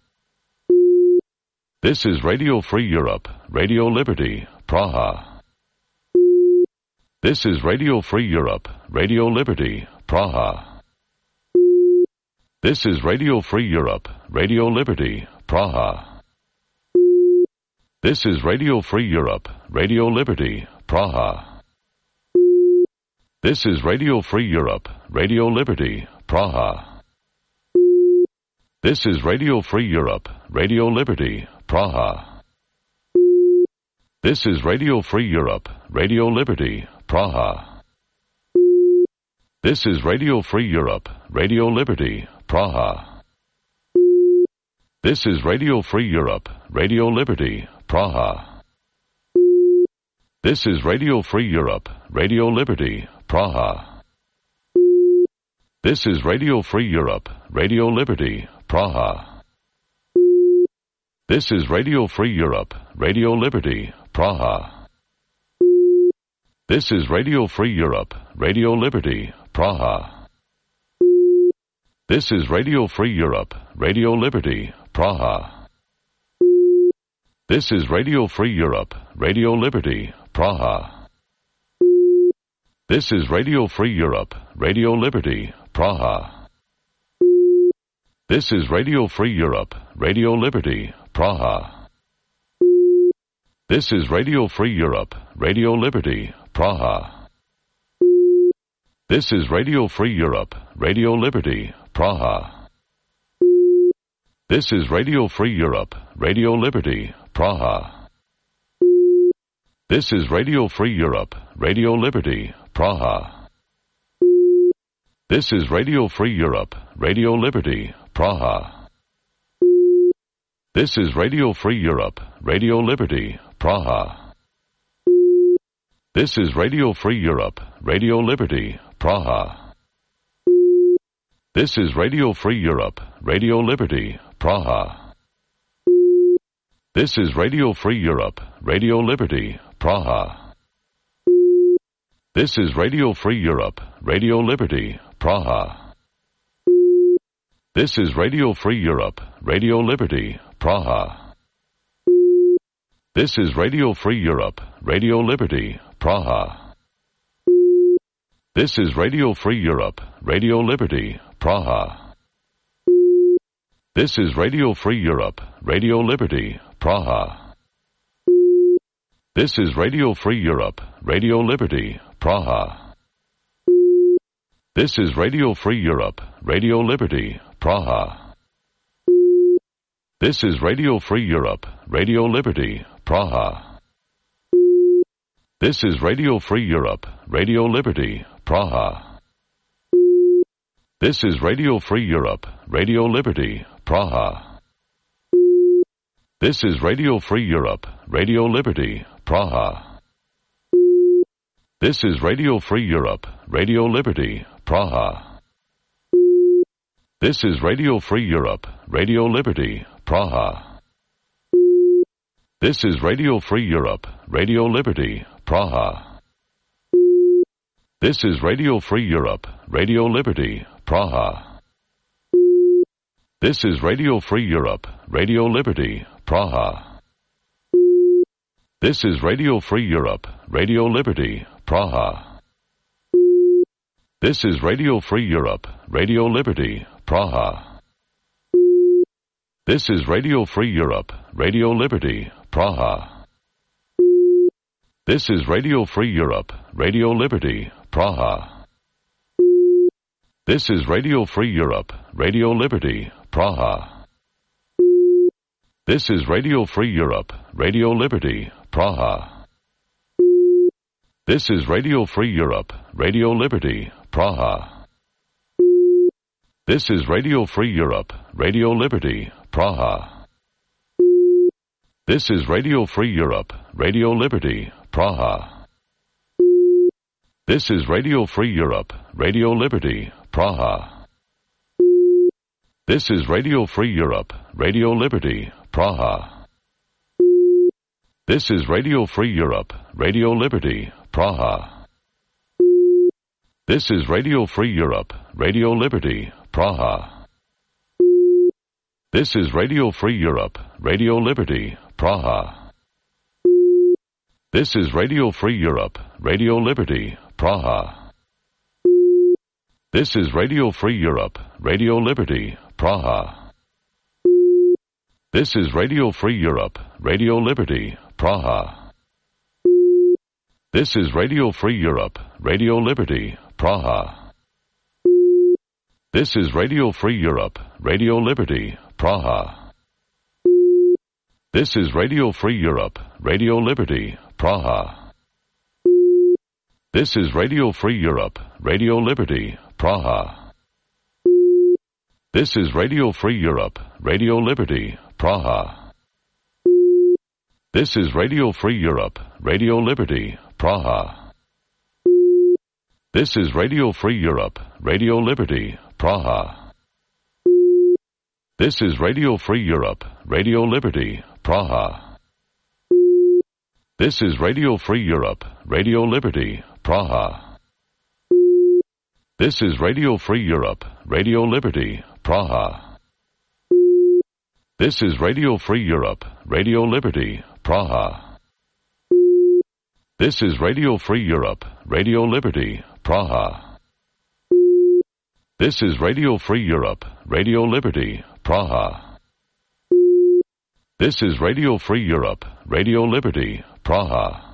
This is Radio Free Europe, Radio Liberty, Praha. This is Radio Free Europe, Radio Liberty, Praha. This is Radio Free Europe, Radio Liberty, Praha. This is Radio Free Europe, Radio Liberty, Praha. This is Radio Free Europe, Radio Liberty, Praha. This is Radio Free Europe, Radio Liberty, Praha. This is Radio Free Europe, Radio Liberty, Praha. This is Radio Free Europe, Radio Liberty, Praha. This is Radio Free Europe, Radio Liberty, Praha. This is Radio Free Europe, Radio Liberty, Praha. This is Radio Free Europe, Radio Liberty, Praha. This is Radio Free Europe, Radio Liberty, Praha. This is Radio Free Europe, Radio Liberty, Praha. This is Radio Free Europe, Radio Liberty, Praha. This is Radio Free Europe, Radio Liberty, Praha. This is Radio Free Europe, Radio Liberty, Praha. This is Radio Free Europe, Radio Liberty, Praha. This is Radio Free Europe, Radio Liberty, Praha. This is Radio Free Europe, Radio Liberty, Praha. This is Radio Free Europe, Radio Liberty, Praha. This is Radio Free Europe, Radio Liberty, Praha. This is Radio Free Europe, Radio Liberty, Praha. This is Radio Free Europe, Radio Liberty, Praha. This is Radio Free Europe, Radio Liberty, Praha. This is Radio Free Europe, Radio Liberty, Praha. This is Radio Free Europe, Radio Liberty, Praha. This is Radio Free Europe, Radio Liberty, Praha. This is Radio Free Europe, Radio Liberty, Praha. This is Radio Free Europe, Radio Liberty, Praha. This is Radio Free Europe, Radio Liberty, Praha. This is Radio Free Europe, Radio Liberty, Praha. This is Radio Free Europe, Radio Liberty, Praha. This is Radio Free Europe, Radio Liberty, Praha. This is Radio Free Europe, Radio Liberty, Praha. This is Radio Free Europe, Radio Liberty, Praha. This is Radio Free Europe, Radio Liberty, Praha. This is Radio Free Europe, Radio Liberty, Praha. This is Radio Free Europe, Radio Liberty, Praha. This is Radio Free Europe, Radio Liberty, Praha. This is Radio Free Europe, Radio Liberty, Praha. This is Radio Free Europe, Radio Liberty, Praha. This is Radio Free Europe, Radio Liberty, Praha. This is Radio Free Europe, Radio Liberty, Praha. This is Radio Free Europe, Radio Liberty, Praha. This is Radio Free Europe, Radio Liberty, Praha. This is Radio Free Europe, Radio Liberty, Praha. This is Radio Free Europe, Radio Liberty, Praha. This is Radio Free Europe, Radio Liberty, Praha. This is Radio Free Europe, Radio Liberty, Praha. This is Radio Free Europe, Radio Liberty, Praha. This is Radio Free Europe, Radio Liberty, Praha. This is Radio Free Europe, Radio Liberty, Praha. This is Radio Free Europe, Radio Liberty, Praha. This is Radio Free Europe, Radio Liberty, Praha. This is Radio Free Europe, Radio Liberty, Praha. This is Radio Free Europe, Radio Liberty, Praha. This is Radio Free Europe, Radio Liberty, Praha. This is Radio Free Europe, Radio Liberty, Praha. This is Radio Free Europe, Radio Liberty, Praha. This is Radio Free Europe, Radio Liberty, Praha. This is Radio Free Europe, Radio Liberty, Praha. This is Radio Free Europe, Radio Liberty, Praha. This is Radio Free Europe, Radio Liberty, Praha. This is Radio Free Europe, Radio Liberty, Praha. This is Radio Free Europe, Radio Liberty, Praha. This is Radio Free Europe, Radio Liberty, Praha. This is Radio Free Europe, Radio Liberty, Praha. This is Radio Free Europe, Radio Liberty, Praha. This is Radio Free Europe, Radio Liberty, Praha. This is Radio Free Europe, Radio Liberty, Praha. This is Radio Free Europe, Radio Liberty, Praha. This is Radio Free Europe, Radio Liberty, Praha. This is Radio Free Europe, Radio Liberty, Praha.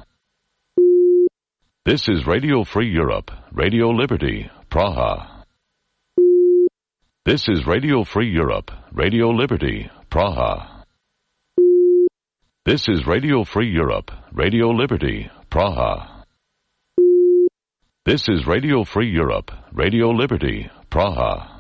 This is Radio Free Europe, Radio Liberty, Praha. This is Radio Free Europe, Radio Liberty, Praha. This is Radio Free Europe, Radio Liberty, Praha. This is Radio Free Europe, Radio Liberty, Praha.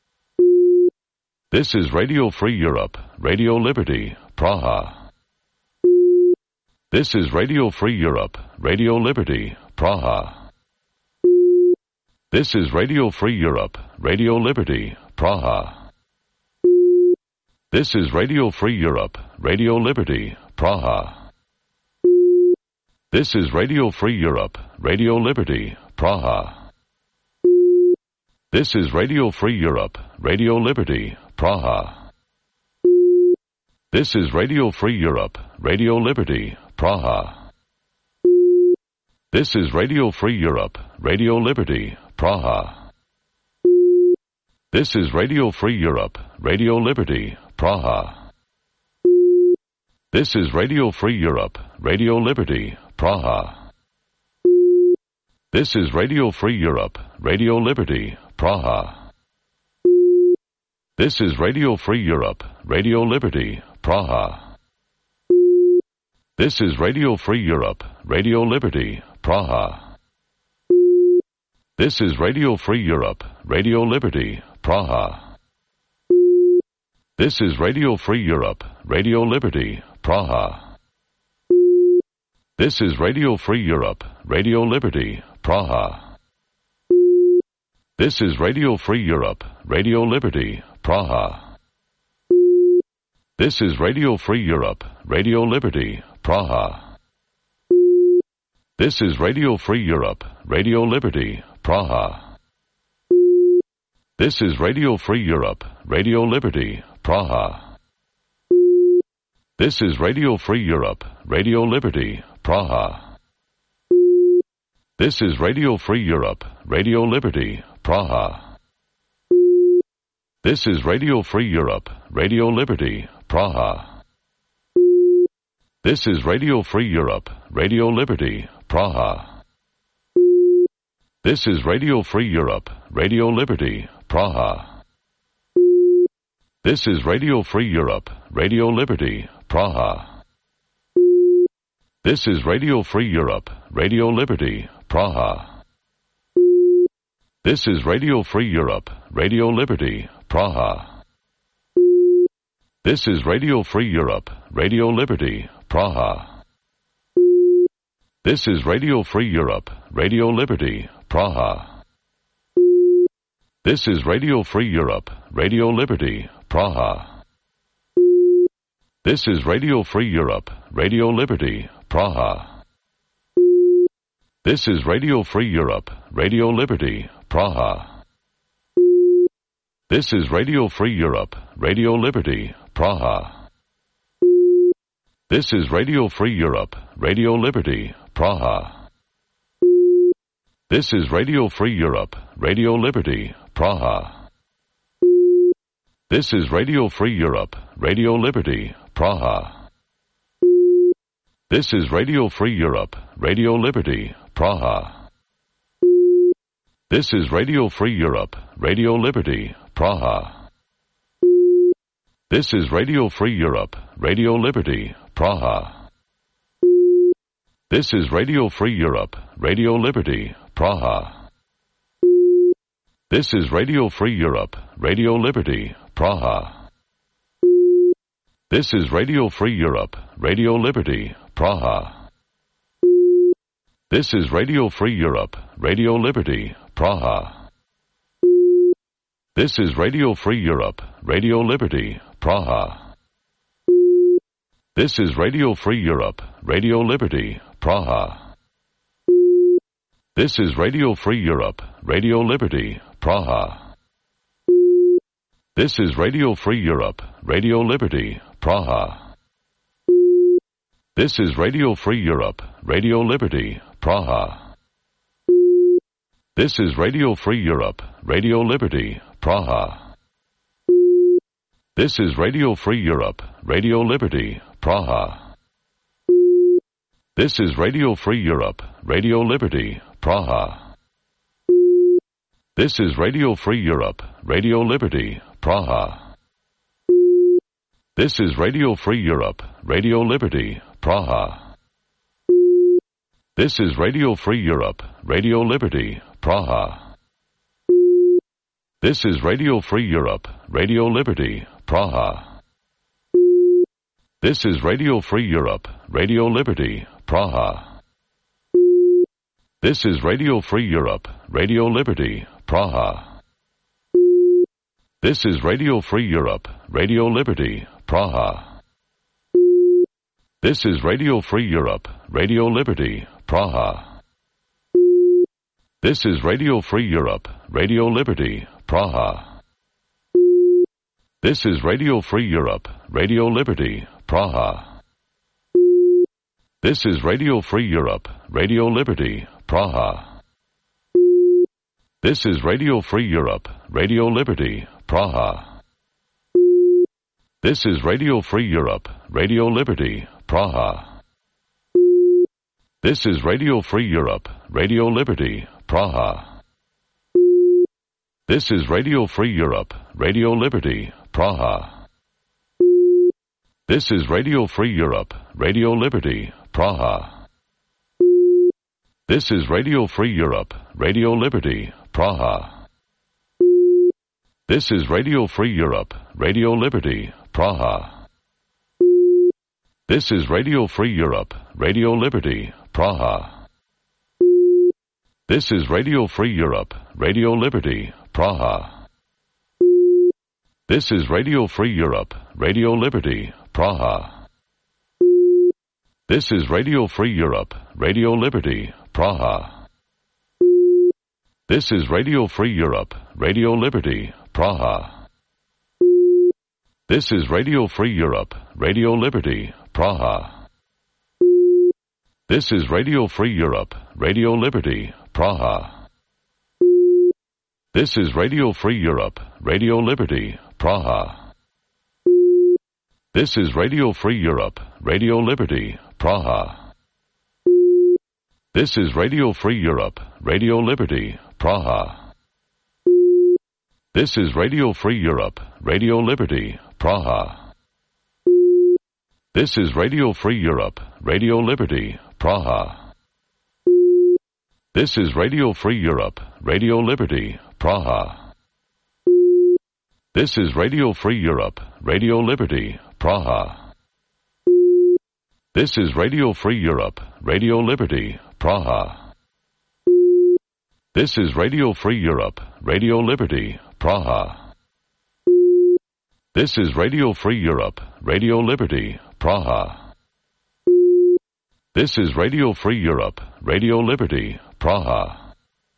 This is Radio Free Europe, Radio Liberty, Praha. This is Radio Free Europe, Radio Liberty, Praha. This is Radio Free Europe, Radio Liberty, Praha. This is Radio Free Europe, Radio Liberty, Praha. This is Radio Free Europe, Radio Liberty, Praha. This is Radio Free Europe, Radio Liberty, Praha. This is Radio Free Europe, Radio Liberty, Praha. This is Radio Free Europe, Radio Liberty, Praha. This is Radio Free Europe, Radio Liberty, Praha. This is Radio Free Europe, Radio Liberty, Praha. This is Radio Free Europe, Radio Liberty, Praha. This is Radio Free Europe, Radio Liberty, Praha. This is Radio Free Europe, Radio Liberty, Praha. This is Radio Free Europe, Radio Liberty, Praha. This is Radio Free Europe, Radio Liberty, Praha. This is Radio Free Europe, Radio Liberty, Praha. This is Radio Free Europe, Radio Liberty, Praha. This is Radio Free Europe, Radio Liberty, Praha. This is Radio Free Europe, Radio Liberty, Praha. This is Radio Free Europe, Radio Liberty, Praha. This is Radio Free Europe, Radio Liberty, Praha. This is Radio Free Europe, Radio Liberty, Praha. This is Radio Free Europe, Radio Liberty, Praha. This is Radio Free Europe, Radio Liberty, Praha. This is Radio Free Europe, Radio Liberty, Praha. This is Radio Free Europe, Radio Liberty, Praha. This is Radio Free Europe, Radio Liberty, Praha. This is Radio Free Europe, Radio Liberty, Praha. This is Radio Free Europe, Radio Liberty, Praha. This is Radio Free Europe, Radio Liberty, Praha. This is Radio Free Europe, Radio Liberty, Praha. This is Radio Free Europe, Radio Liberty, Praha. This is Radio Free Europe, Radio Liberty, Praha. This is Radio Free Europe, Radio Liberty, Praha. This is Radio Free Europe, Radio Liberty, Praha. This is Radio Free Europe, Radio Liberty, Praha. This is Radio Free Europe, Radio Liberty, Praha. This is Radio Free Europe, Radio Liberty, Praha. This is Radio Free Europe, Radio Liberty, Praha. This is Radio Free Europe, Radio Liberty, Praha. This is Radio Free Europe, Radio Liberty, Praha. This is Radio Free Europe, Radio Liberty, Praha. This is Radio Free Europe, Radio Liberty, Praha. This is Radio Free Europe, Radio Liberty, Praha. This is Radio Free Europe, Radio Liberty, Praha. This is Radio Free Europe, Radio Liberty, Praha. This is Radio Free Europe, Radio Liberty, Praha. This is Radio Free Europe, Radio Liberty, Praha. This is Radio Free Europe, Radio Liberty, Praha. This is Radio Free Europe, Radio Liberty, Praha. This is Radio Free Europe, Radio Liberty, Praha. This is Radio Free Europe, Radio Liberty, Praha. This is Radio Free Europe, Radio Liberty, Praha. This is Radio Free Europe, Radio Liberty, Praha. This is Radio Free Europe, Radio Liberty, Praha. This is Radio Free Europe, Radio Liberty, Praha. This is Radio Free Europe, Radio Liberty, Praha. This is Radio Free Europe, Radio Liberty, Praha. This is Radio Free Europe, Radio Liberty, Praha. This is Radio Free Europe, Radio Liberty, Praha. This is Radio Free Europe, Radio Liberty, Praha. This is Radio Free Europe, Radio Liberty, Praha. This is Radio Free Europe, Radio Liberty, Praha. This is Radio Free Europe, Radio Liberty, Praha. This is Radio Free Europe, Radio Liberty, Praha. This is Radio Free Europe, Radio Liberty, Praha. This is Radio Free Europe, Radio Liberty, Praha. This is Radio Free Europe, Radio Liberty, Praha. This is Radio Free Europe, Radio Liberty, Praha. This is Radio Free Europe, Radio Liberty, Praha. This is Radio Free Europe, Radio Liberty, Praha. This is Radio Free Europe, Radio Liberty, Praha. This is Radio Free Europe, Radio Liberty, Praha. This is Radio Free Europe, Radio Liberty, Praha. This is Radio Free Europe, Radio Liberty, Praha. This is Radio Free Europe, Radio Liberty, Praha. This is Radio Free Europe, Radio Liberty, Praha. This is Radio Free Europe, Radio Liberty, Praha. This is Radio Free Europe, Radio Liberty, Praha. This is Radio Free Europe, Radio Liberty, Praha. This is Radio Free Europe, Radio Liberty, Praha. This is Radio Free Europe, Radio Liberty, Praha. This is Radio Free Europe, Radio Liberty, Praha. This is Radio Free Europe, Radio Liberty, Praha. This is Radio Free Europe, Radio Liberty, Praha. This is Radio Free Europe, Radio Liberty, Praha. This is Radio Free Europe, Radio Liberty, Praha. This is Radio Free Europe, Radio Liberty, Praha.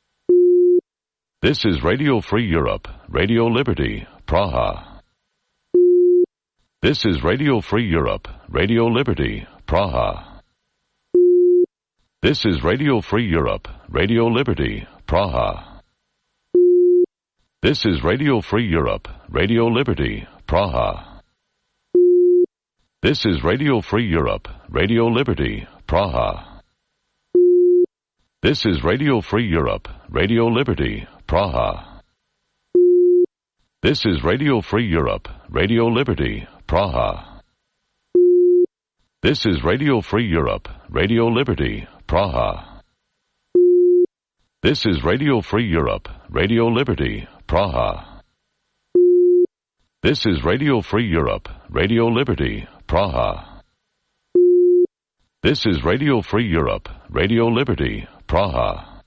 This is Radio Free Europe, Radio Liberty, Praha. This is Radio Free Europe, Radio Liberty, Praha. This is Radio Free Europe, Radio Liberty, Praha. This is Radio Free Europe, Radio Liberty, Praha. This is Radio Free Europe, Radio Liberty, Praha. This is Radio Free Europe, Radio Liberty, Praha. This is Radio Free Europe, Radio Liberty, Praha. This is Radio Free Europe, Radio Liberty, Praha. This is Radio Free Europe, Radio Liberty, Praha. This is Radio Free Europe, Radio Liberty, Praha. This is Radio Free Europe, Radio Liberty, Praha.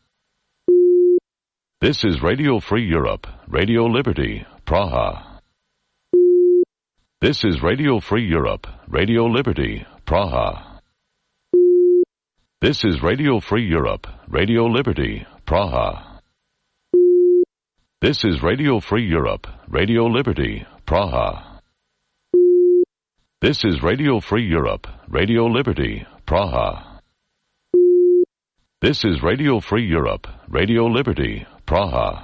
This is Radio Free Europe, Radio Liberty, Praha. This is Radio Free Europe, Radio Liberty, Praha. This is Radio Free Europe, Radio Liberty, Praha. This is Radio Free Europe, Radio Liberty, Praha. This is Radio Free Europe, Radio Liberty, Praha. This is Radio Free Europe, Radio Liberty, Praha.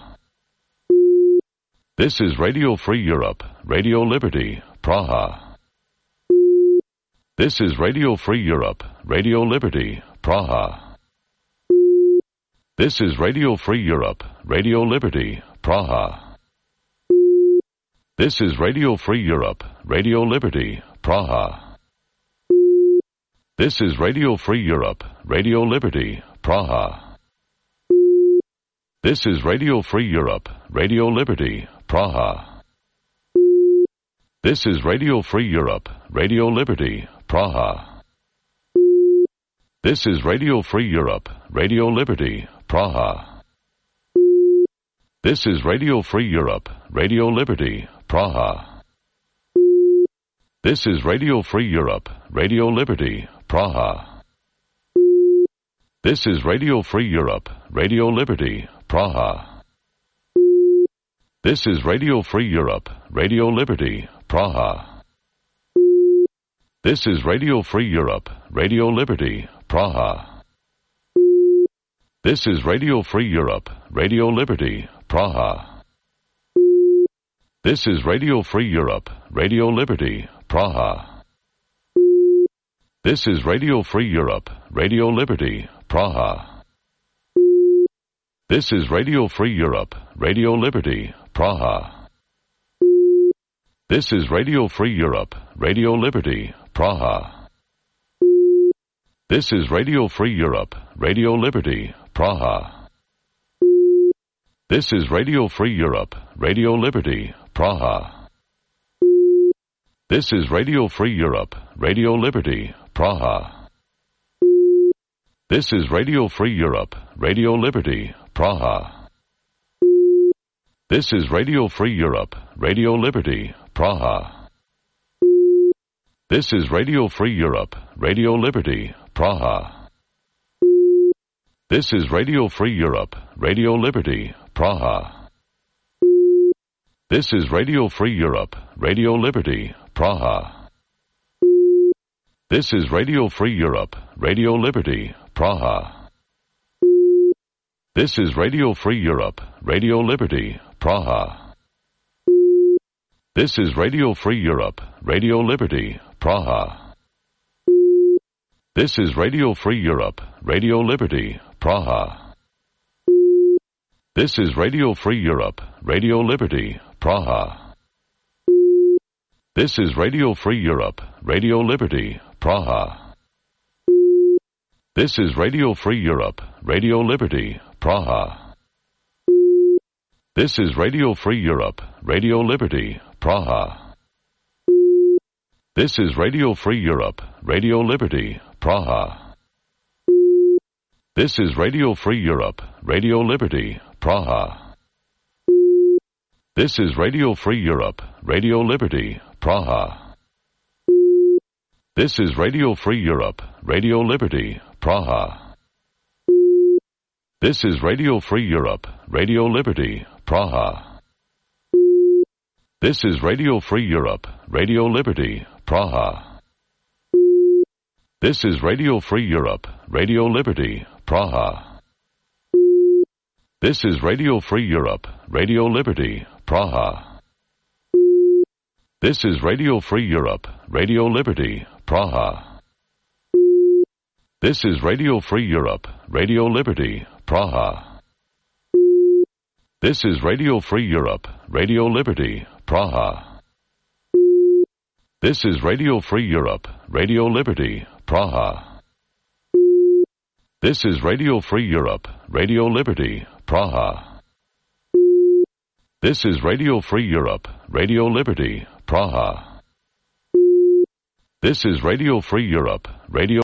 This is Radio Free Europe, Radio Liberty, Praha. This is Radio Free Europe, Radio Liberty, Praha. This is Radio Free Europe, Radio Liberty, Praha. This is Radio Free Europe, Radio Liberty, Praha. This is Radio Free Europe, Radio Liberty, Praha. This is Radio Free Europe, Radio Liberty, Praha. This is Radio Free Europe, Radio Liberty, Praha. This is Radio Free Europe, Radio Liberty, Praha. This is Radio Free Europe, Radio Liberty, Praha. This is Radio Free Europe, Radio Liberty, Praha. This is Radio Free Europe, Radio Liberty, Praha. This is Radio Free Europe, Radio Liberty, Praha. This is Radio Free Europe, Radio Liberty, Praha. This is Radio Free Europe, Radio Liberty, Praha. This is Radio Free Europe, Radio Liberty, Praha. This is Radio Free Europe, Radio Liberty, Praha. This is Radio Free Europe, Radio Liberty, Praha. This is Radio Free Europe, Radio Liberty, Praha. This is Radio Free Europe, Radio Liberty, Praha. This is Radio Free Europe, Radio Liberty, Praha. This is Radio Free Europe, Radio Liberty, Praha. This is Radio Free Europe, Radio Liberty, Praha. This is Radio Free Europe, Radio Liberty, Praha. This is Radio Free Europe, Radio Liberty, Praha. This is Radio Free Europe, Radio Liberty, Praha. This is Radio Free Europe, Radio Liberty, Praha. This is Radio Free Europe, Radio Liberty, Praha. This is Radio Free Europe, Radio Liberty, Praha. This is Radio Free Europe, Radio Liberty, Praha. This is Radio Free Europe, Radio Liberty, Praha. This is Radio Free Europe, Radio Liberty, Praha. This is Radio Free Europe, Radio Liberty, Praha. This is Radio Free Europe, Radio Liberty, Praha. This is Radio Free Europe, Radio Liberty, Praha. This is Radio Free Europe, Radio Liberty, Praha. This is Radio Free Europe, Radio Liberty, Praha. This is Radio Free Europe, Radio Liberty, Praha. This is Radio Free Europe, Radio Liberty, Praha. This is Radio Free Europe, Radio Liberty, Praha. This is Radio Free Europe, Radio Liberty, Praha. This is Radio Free Europe, Radio Liberty, Praha. This is Radio Free Europe, Radio Liberty, Praha. This is Radio Free Europe, Radio Liberty, Praha. This is Radio Free Europe, Radio Liberty, Praha. This is Radio Free Europe, Radio Liberty, Praha. This is Radio Free Europe, Radio Liberty, Praha. This is Radio Free Europe, Radio Liberty, Praha. This is Radio Free Europe, Radio Liberty, Praha. This is Radio Free Europe, Radio